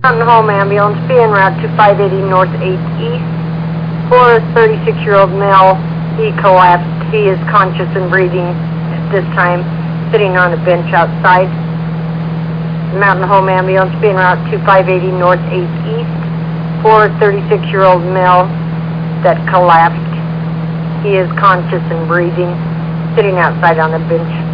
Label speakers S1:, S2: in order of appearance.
S1: Mountain Home ambulance, be en route to 580 North 8th East for a 36-year-old male. He collapsed. He is conscious and breathing at this time, sitting on a bench outside. Mountain Home ambulance, be en route to 580 North 8th East for a 36-year-old male that collapsed. He is conscious and breathing, sitting outside on a bench.